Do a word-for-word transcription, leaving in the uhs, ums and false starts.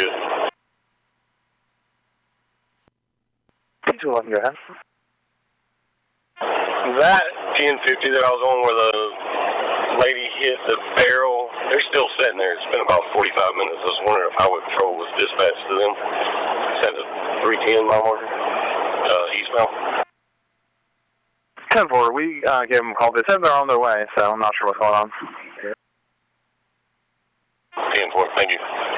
good. two eleven, go ahead. That ten fifty that I was on where the lady hit the barrel, they're still sitting there. It's been about forty-five minutes. I was wondering if Highway Patrol was dispatched to them. It's at the three ten mile marker, uh, eastbound. ten four, we uh, gave them a call. They said they're on their way, so I'm not sure what's going on. ten four, thank you.